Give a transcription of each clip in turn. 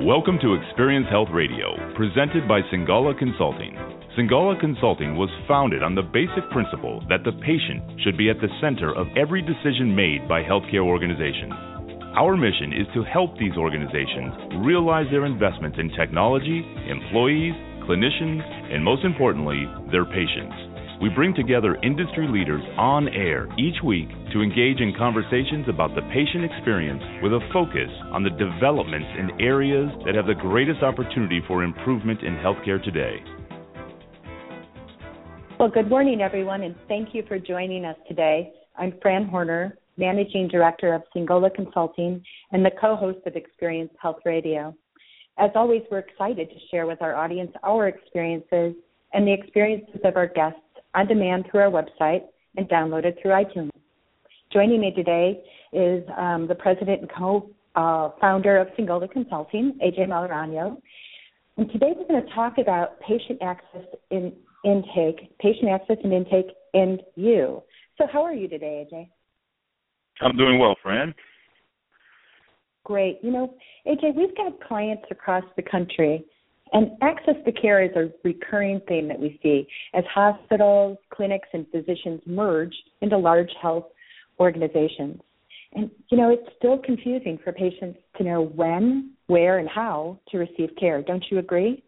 Welcome to Experience Health Radio, presented by Singala Consulting. Singala Consulting was founded on the basic principle that the patient should be at the center of every decision made by healthcare organizations. Our mission is to help these organizations realize their investments in technology, employees, clinicians, and most importantly, their patients. We bring together industry leaders on air each week to engage in conversations about the patient experience with a focus on the developments in areas that have the greatest opportunity for improvement in healthcare today. Well, good morning, everyone, and thank you for joining us today. I'm Fran Horner, Managing Director of Singala Consulting and the co-host of Experience Health Radio. As always, we're excited to share with our audience our experiences and the experiences of our guests on demand through our website and downloaded through iTunes. Joining me today is the president and co-founder of Singala Consulting, AJ Malorano. And today we're going to talk about patient access and intake, and you. So how are you today, AJ? I'm doing well, Fran. Great. You know, AJ, we've got clients across the country, and access to care is a recurring theme that we see as hospitals, clinics, and physicians merge into large health organizations. And, you know, it's still confusing for patients to know when, where, and how to receive care. Don't you agree?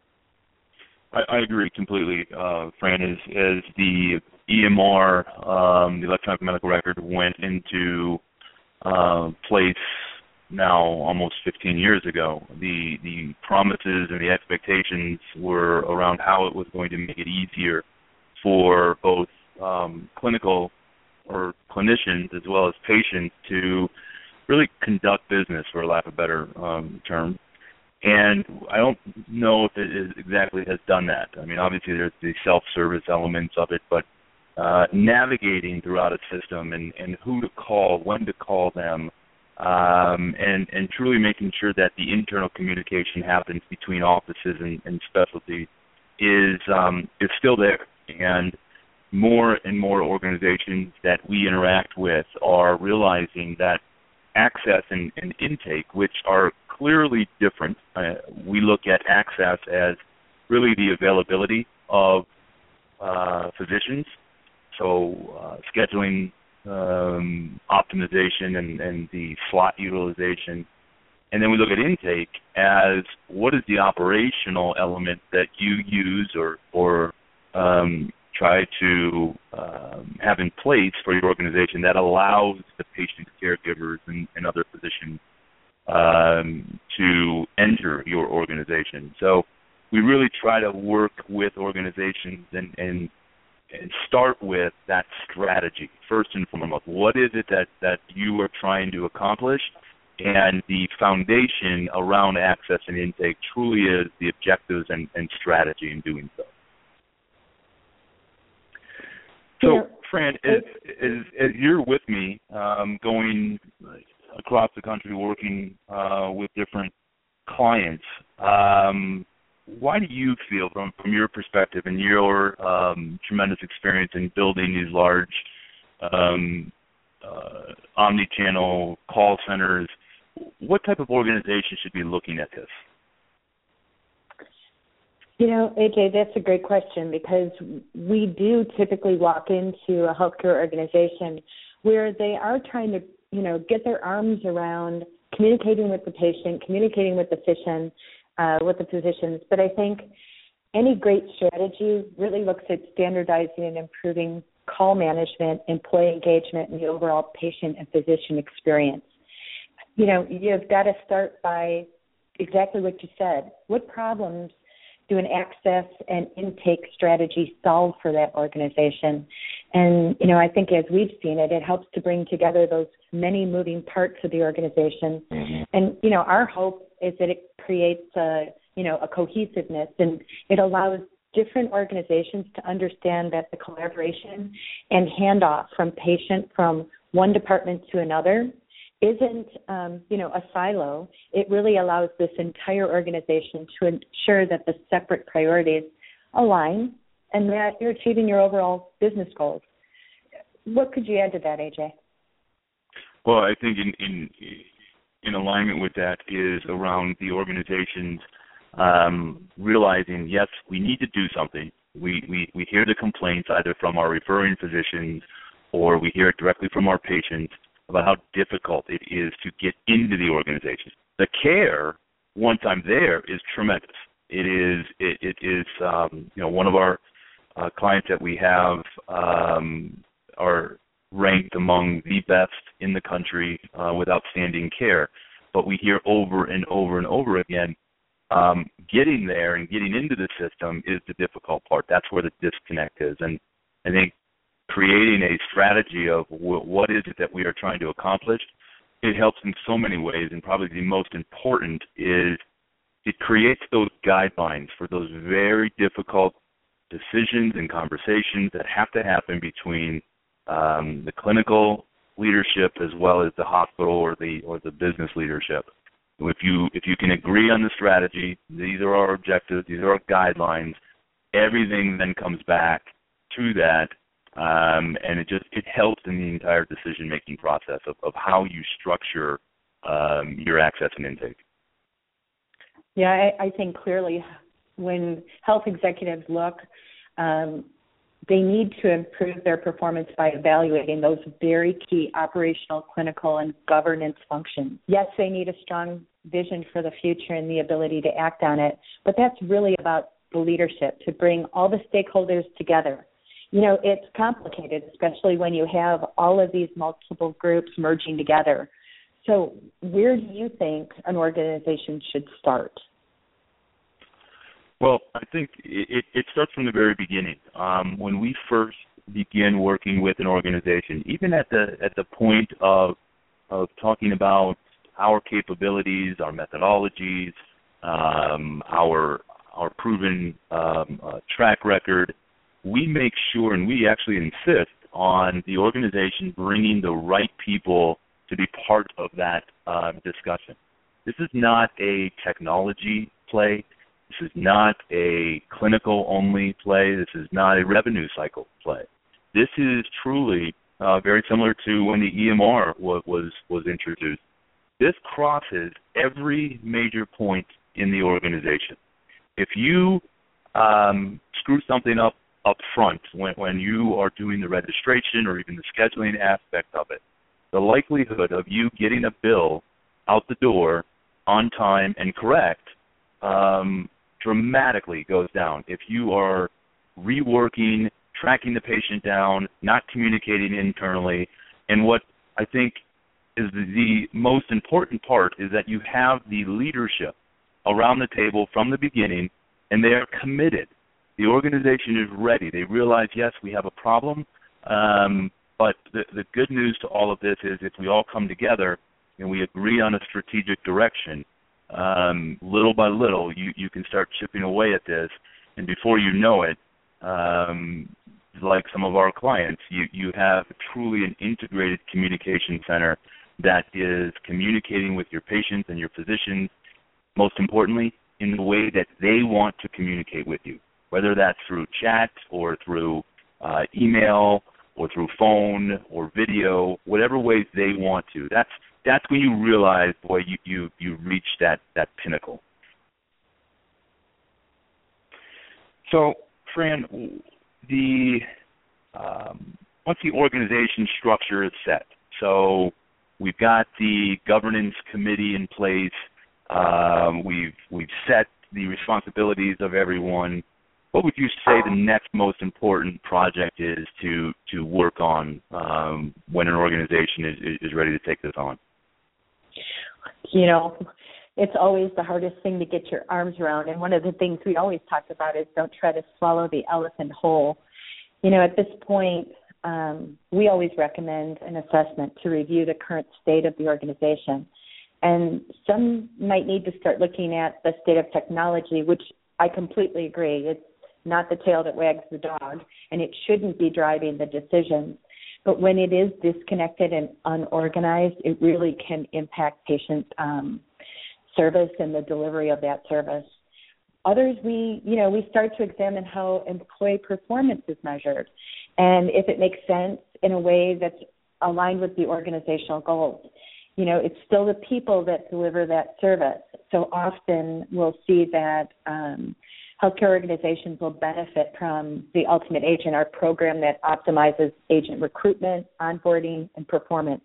I agree completely, Fran. As the EMR, the electronic medical record, went into place now almost 15 years ago, the promises and the expectations were around how it was going to make it easier for both clinical or clinicians as well as patients to really conduct business, for lack of a better term. And I don't know if it exactly has done that. I mean, obviously there's the self-service elements of it, but navigating throughout a system and who to call, when to call them, and truly making sure that the internal communication happens between offices and specialties is still there. And more organizations that we interact with are realizing that access and intake, which are clearly different. We look at access as really the availability of physicians, so scheduling, optimization and the slot utilization. And then we look at intake as what is the operational element that you use or try to have in place for your organization that allows the patient caregivers and other physicians to enter your organization. So we really try to work with organizations and start with that strategy, first and foremost. What is it that you are trying to accomplish? And the foundation around access and intake truly is the objectives and strategy in doing so. So, Fran, as you're with me, going across the country working with different clients, why do you feel, from your perspective and your tremendous experience in building these large omni-channel call centers, what type of organization should be looking at this? You know, AJ, that's a great question, because we do typically walk into a healthcare organization where they are trying to, you know, get their arms around communicating with the patient, communicating with the physician, with the physicians. But I think any great strategy really looks at standardizing and improving call management, employee engagement, and the overall patient and physician experience. You know, you've got to start by exactly what you said. What problems do an access and intake strategy solve for that organization? And, you know, I think as we've seen it, it helps to bring together those many moving parts of the organization. Mm-hmm. And, you know, our hope is that it creates a cohesiveness, and it allows different organizations to understand that the collaboration and handoff from one department to another isn't, a silo. It really allows this entire organization to ensure that the separate priorities align and that you're achieving your overall business goals. What could you add to that, AJ? Well, I think in in alignment with that is around the organizations realizing, yes, we need to do something. We hear the complaints either from our referring physicians or we hear it directly from our patients about how difficult it is to get into the organization. The care, once I'm there, is tremendous. It is one of our clients that we have are ranked among the best in the country with outstanding care. But we hear over and over and over again, getting there and getting into the system is the difficult part. That's where the disconnect is. And I think creating a strategy of what is it that we are trying to accomplish, it helps in so many ways, and probably the most important is it creates those guidelines for those very difficult decisions and conversations that have to happen between the clinical leadership as well as the hospital or the business leadership. If you can agree on the strategy, these are our objectives, these are our guidelines, everything then comes back to that, and it helps in the entire decision-making process of how you structure your access and intake. Yeah, I think clearly when health executives look, they need to improve their performance by evaluating those very key operational, clinical, and governance functions. Yes, they need a strong vision for the future and the ability to act on it, but that's really about the leadership, to bring all the stakeholders together. You know, it's complicated, especially when you have all of these multiple groups merging together. So where do you think an organization should start? Well, I think it starts from the very beginning. When we first begin working with an organization, even at the point of talking about our capabilities, our methodologies, our proven track record, we make sure and we actually insist on the organization bringing the right people to be part of that discussion. This is not a technology play. This is not a clinical-only play. This is not a revenue cycle play. This is truly very similar to when the EMR was introduced. This crosses every major point in the organization. If you screw something up front when you are doing the registration or even the scheduling aspect of it, the likelihood of you getting a bill out the door on time and correct dramatically goes down. If you are reworking, tracking the patient down, not communicating internally, and what I think is the most important part is that you have the leadership around the table from the beginning, and they are committed. The organization is ready. They realize, yes, we have a problem, but the good news to all of this is if we all come together and we agree on a strategic direction, little by little, you can start chipping away at this, and before you know it, like some of our clients, you have truly an integrated communication center that is communicating with your patients and your physicians, most importantly, in the way that they want to communicate with you, whether that's through chat or through email or through phone or video, whatever ways they want to. That's when you realize, boy, you reached that pinnacle. So, Fran, once the organization structure is set, so we've got the governance committee in place, we've set the responsibilities of everyone. What would you say the next most important project is to work on when an organization is ready to take this on? You know, it's always the hardest thing to get your arms around. And one of the things we always talk about is don't try to swallow the elephant whole. You know, at this point, we always recommend an assessment to review the current state of the organization. And some might need to start looking at the state of technology, which I completely agree. It's not the tail that wags the dog, and it shouldn't be driving the decisions. But when it is disconnected and unorganized, it really can impact patient service and the delivery of that service. Others, we start to examine how employee performance is measured and if it makes sense in a way that's aligned with the organizational goals. it's still the people that deliver that service. So often we'll see that healthcare organizations will benefit from the Ultimate Agent, our program that optimizes agent recruitment, onboarding, and performance.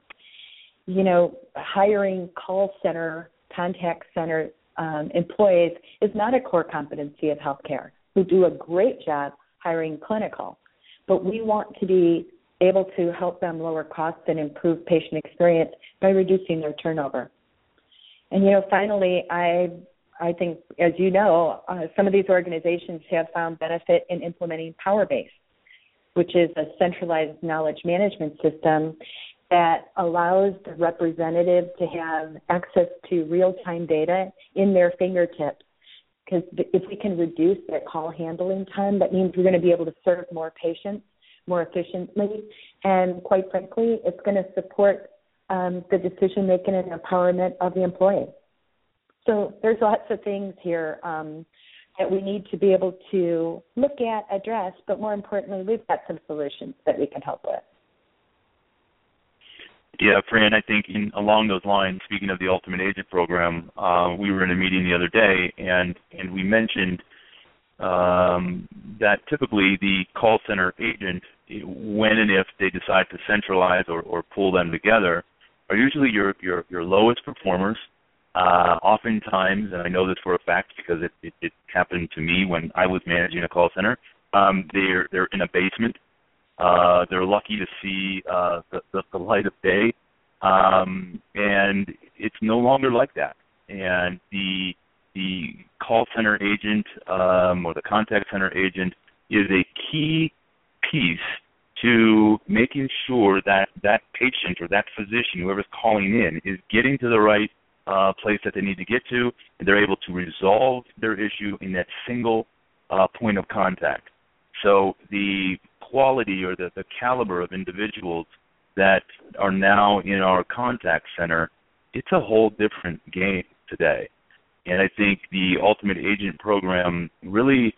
Hiring call center, contact center employees is not a core competency of healthcare, who do a great job hiring clinical. But we want to be able to help them lower costs and improve patient experience by reducing their turnover. And, finally, I think, as you know, some of these organizations have found benefit in implementing Powerbase, which is a centralized knowledge management system that allows the representative to have access to real-time data in their fingertips. Because if we can reduce that call handling time, that means we're going to be able to serve more patients more efficiently. And quite frankly, it's going to support the decision-making and empowerment of the employee. So there's lots of things here that we need to be able to look at, address, but more importantly, we've got some solutions that we can help with. Yeah, Fran, I think along those lines, speaking of the Ultimate Agent program, we were in a meeting the other day, and we mentioned that typically the call center agent, when and if they decide to centralize or pull them together, are usually your lowest performers. Oftentimes, and I know this for a fact because it happened to me when I was managing a call center, they're in a basement. They're lucky to see the light of day, and it's no longer like that. And the call center agent or the contact center agent is a key piece to making sure that that patient or that physician, whoever's calling in, is getting to the right place that they need to get to, and they're able to resolve their issue in that single point of contact. So the quality or the caliber of individuals that are now in our contact center, it's a whole different game today. And I think the Ultimate Agent program really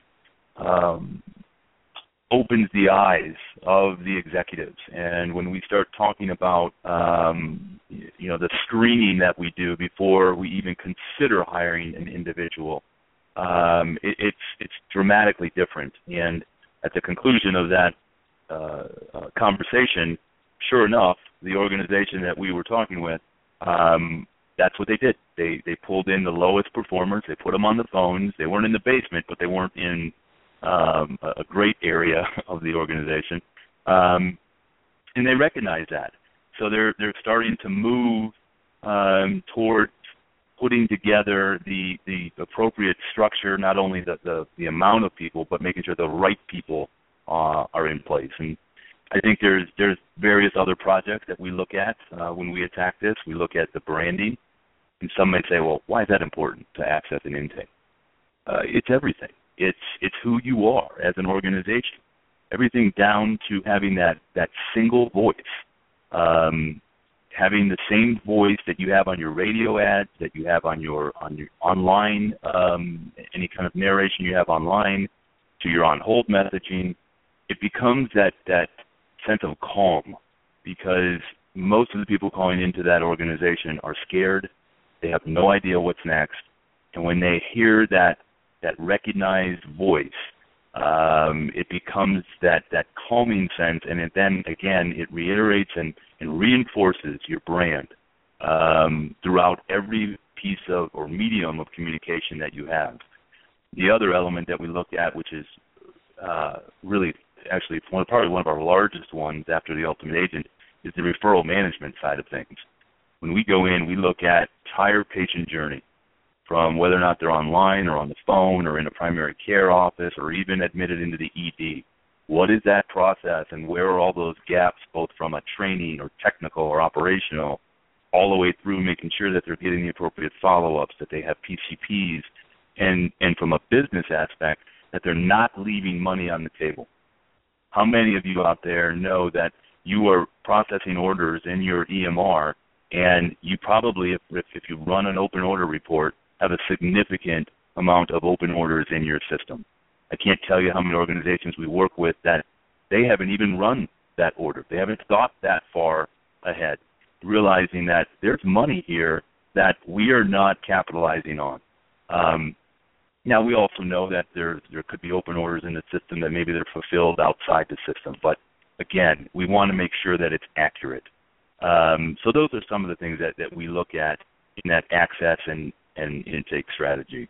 opens the eyes of the executives. And when we start talking about, the screening that we do before we even consider hiring an individual, it's dramatically different. And at the conclusion of that conversation, sure enough, the organization that we were talking with, that's what they did. They pulled in the lowest performers. They put them on the phones. They weren't in the basement, but they weren't in a great area of the organization. And they recognize that. So they're starting to move towards putting together the appropriate structure, not only the amount of people, but making sure the right people are in place. And I think there's various other projects that we look at when we attack this. We look at the branding, and some may say, well, why is that important to access an intake? It's everything. It's who you are as an organization. Everything down to having that single voice, having the same voice that you have on your radio ads, that you have on your online, any kind of narration you have online, to your on-hold messaging. It becomes that sense of calm, because most of the people calling into that organization are scared. They have no idea what's next. And when they hear that recognized voice, it becomes that calming sense, and then, again, it reiterates and reinforces your brand throughout every piece of or medium of communication that you have. The other element that we look at, which is really actually probably one of our largest ones after the Ultimate Agent, is the referral management side of things. When we go in, we look at entire patient journey, from whether or not they're online or on the phone or in a primary care office or even admitted into the ED. What is that process, and where are all those gaps, both from a training or technical or operational, all the way through making sure that they're getting the appropriate follow-ups, that they have PCPs, and from a business aspect, that they're not leaving money on the table. How many of you out there know that you are processing orders in your EMR, and you probably, if you run an open order report, have a significant amount of open orders in your system? I can't tell you how many organizations we work with that they haven't even run that order. They haven't thought that far ahead. realizing that there's money here that we are not capitalizing on. Now, we also know that there could be open orders in the system that maybe they're fulfilled outside the system. But, again, we want to make sure that it's accurate. So those are some of the things that we look at in that access and intake strategy.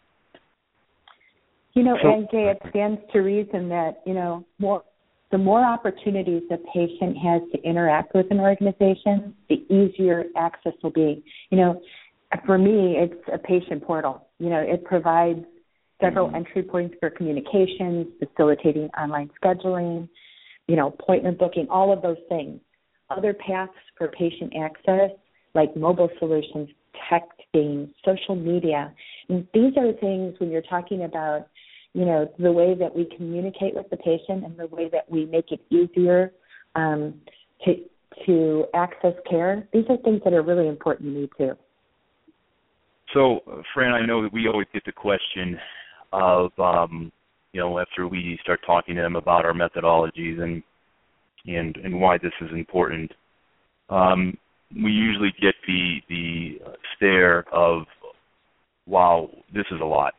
AJ, it stands to reason that, the more opportunities a patient has to interact with an organization, the easier access will be. For me, it's a patient portal. It provides several entry points for communications, facilitating online scheduling, appointment booking, all of those things. Other paths for patient access, like mobile solutions, texting, social media. And these are things when you're talking about, the way that we communicate with the patient and the way that we make it easier to access care. These are things that are really important to me too. So, Fran, I know that we always get the question of, after we start talking to them about our methodologies and why this is important, we usually get the stare of, wow, this is a lot.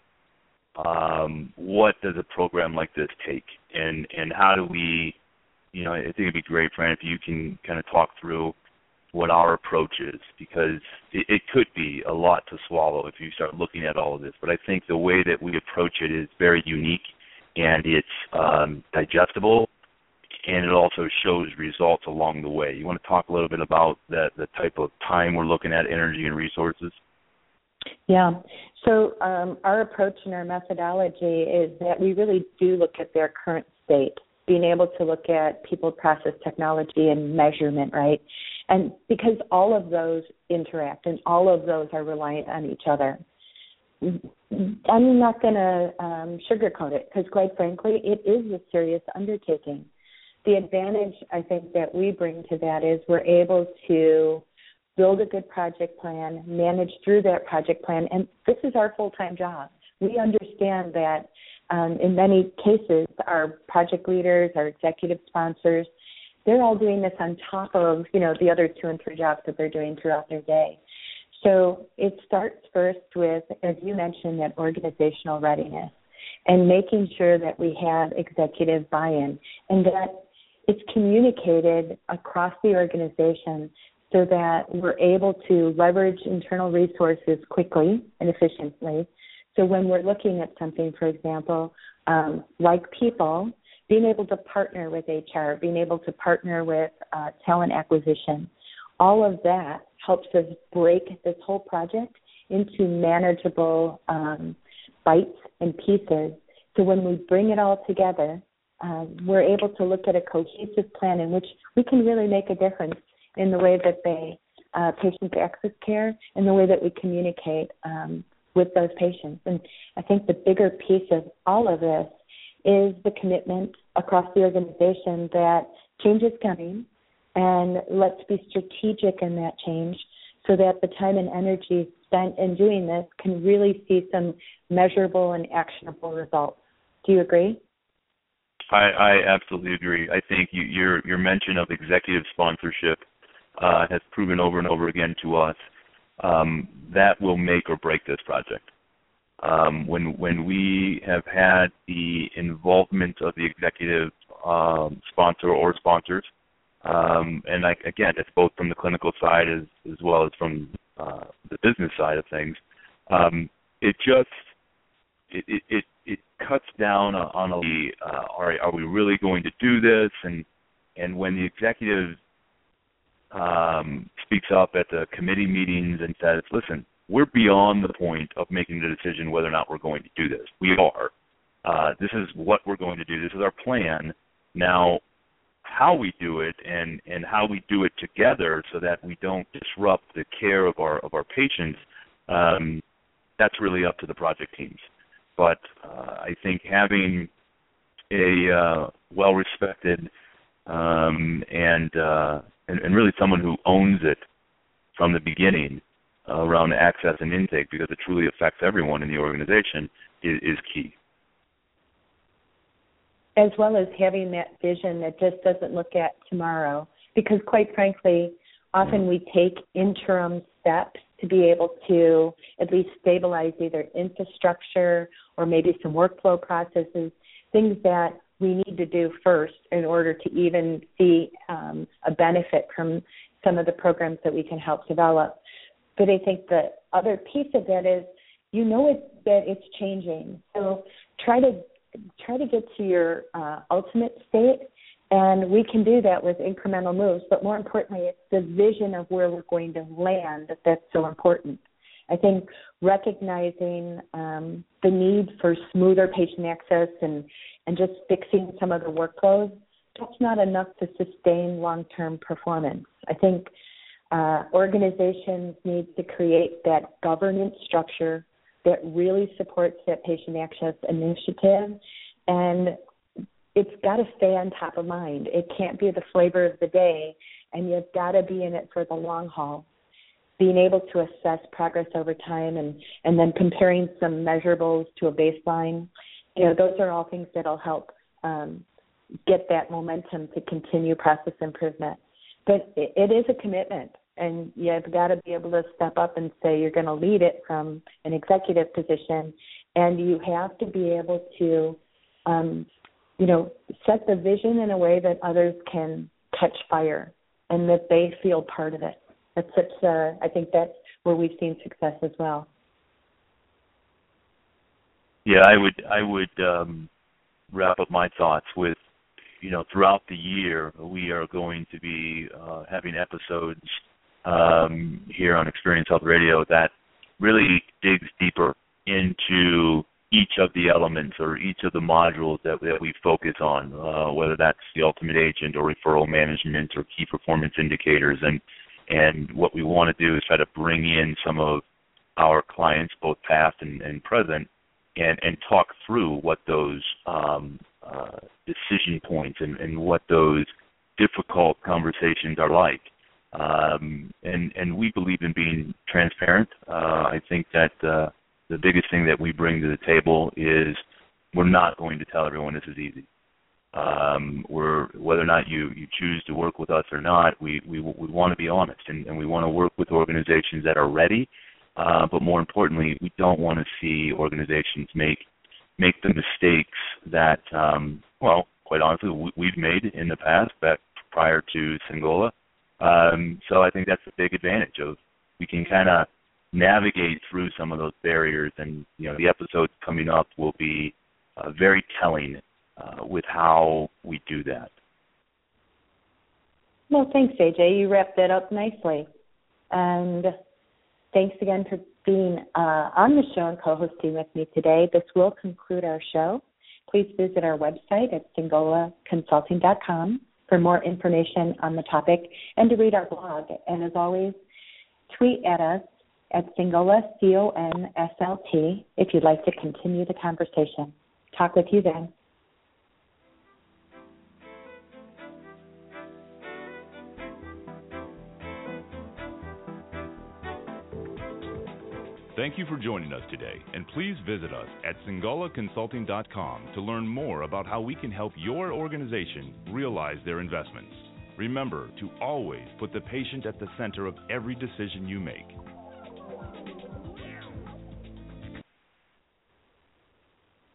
What does a program like this take? And how do we, I think it'd be great, Fran, if you can kind of talk through what our approach is, because it could be a lot to swallow if you start looking at all of this. But I think the way that we approach it is very unique, and it's digestible, and it also shows results along the way. You want to talk a little bit about the type of time we're looking at, energy and resources? Yeah. So our approach and our methodology is that we really do look at their current state, being able to look at people, process, technology, and measurement, right? And because all of those interact and all of those are reliant on each other, I'm not going to sugarcoat it, because quite frankly, it is a serious undertaking. The advantage, I think, that we bring to that is we're able to build a good project plan, manage through that project plan, and this is our full-time job. We understand that in many cases, our project leaders, our executive sponsors, they're all doing this on top of, the other 2 and 3 jobs that they're doing throughout their day. So it starts first with, as you mentioned, that organizational readiness and making sure that we have executive buy-in and that it's communicated across the organization so that we're able to leverage internal resources quickly and efficiently. So when we're looking at something, for example, like people, being able to partner with HR, being able to partner with talent acquisition, all of that helps us break this whole project into manageable bites and pieces. So when we bring it all together, we're able to look at a cohesive plan in which we can really make a difference in the way that patients access care and the way that we communicate with those patients. And I think the bigger piece of all of this is the commitment across the organization that change is coming, and let's be strategic in that change so that the time and energy spent in doing this can really see some measurable and actionable results. Do you agree? I absolutely agree. I think your mention of executive sponsorship has proven over and over again to us that will make or break this project. When we have had the involvement of the executive sponsor or sponsors, and again, it's both from the clinical side as well as from the business side of things, it cuts down on are we really going to do this? And when the executive speaks up at the committee meetings and says, listen, we're beyond the point of making the decision whether or not we're going to do this. We are. This is what we're going to do. This is our plan. Now, how we do it and how we do it together so that we don't disrupt the care of our patients, that's really up to the project teams. But I think having a well-respected and really someone who owns it from the beginning around access and intake, because it truly affects everyone in the organization, is key. As well as having that vision that just doesn't look at tomorrow, because quite frankly, Often we take interim steps to be able to at least stabilize either infrastructure or maybe some workflow processes, things that we need to do first in order to even see a benefit from some of the programs that we can help develop. But I think the other piece of that is, that it's changing. So try to get to your ultimate state, and we can do that with incremental moves. But more importantly, it's the vision of where we're going to land that's so important. I think recognizing the need for smoother patient access and just fixing some of the workflows, that's not enough to sustain long-term performance. I think organizations need to create that governance structure that really supports that patient access initiative, and it's got to stay on top of mind. It can't be the flavor of the day, and you've got to be in it for the long haul. Being able to assess progress over time and then comparing some measurables to a baseline, those are all things that will help get that momentum to continue process improvement. But it is a commitment, and you've got to be able to step up and say you're going to lead it from an executive position, and you have to be able to, set the vision in a way that others can catch fire and that they feel part of it. I think that's where we've seen success as well. Yeah, I would wrap up my thoughts with, throughout the year we are going to be having episodes here on Experience Health Radio that really digs deeper into each of the elements or each of the modules that we focus on, whether that's the ultimate agent or referral management or key performance indicators. And what we want to do is try to bring in some of our clients, both past and present, and talk through what those decision points and what those difficult conversations are like. And we believe in being transparent. I think that the biggest thing that we bring to the table is we're not going to tell everyone this is easy. Whether or not you choose to work with us or not, we want to be honest, and we want to work with organizations that are ready. But more importantly, we don't want to see organizations make the mistakes that, quite honestly, we've made in the past, back prior to Singola. So I think that's a big advantage of we can kind of navigate through some of those barriers, and the episodes coming up will be very telling with how we do that. Well, thanks, AJ. You wrapped that up nicely. And thanks again for being on the show and co-hosting with me today. This will conclude our show. Please visit our website at singolaconsulting.com for more information on the topic and to read our blog. And as always, tweet at us at Singola, CONSLT, if you'd like to continue the conversation. Talk with you then. Thank you for joining us today, and please visit us at singolaconsulting.com to learn more about how we can help your organization realize their investments. Remember to always put the patient at the center of every decision you make.